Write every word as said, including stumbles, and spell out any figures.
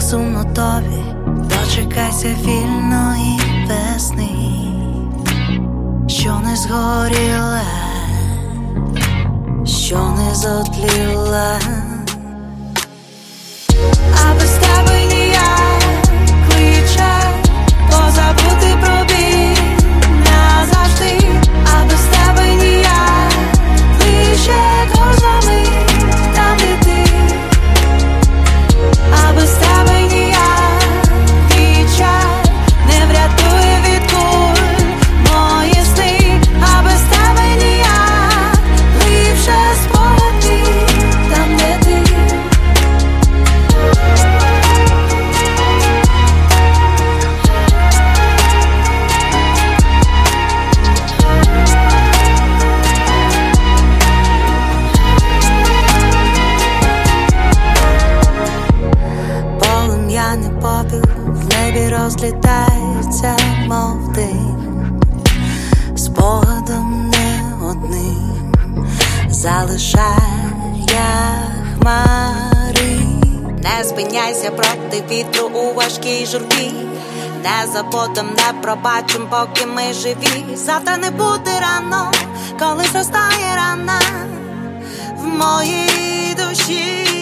сумно тобі, дочекайся вільної весни, що не згоріла, що не зотліла. А без тебе ніяк кличе позабути про біль назавжди. А без тебе ніяк кличе кожна мить там, де ти. А без тебе ніяк вічай не врятує від куль мої сни. А без тебе ніяк ліпше спогади там, де ти. Полум'яний попіл в небі розлітається, мов дим, спогадом не одним залишає хмари. Не спиняйся проти вітру у важкій журбі, не забудем, не пробачим, поки ми живі. Завтра не буде рано, коли зростає рана в моїй душі.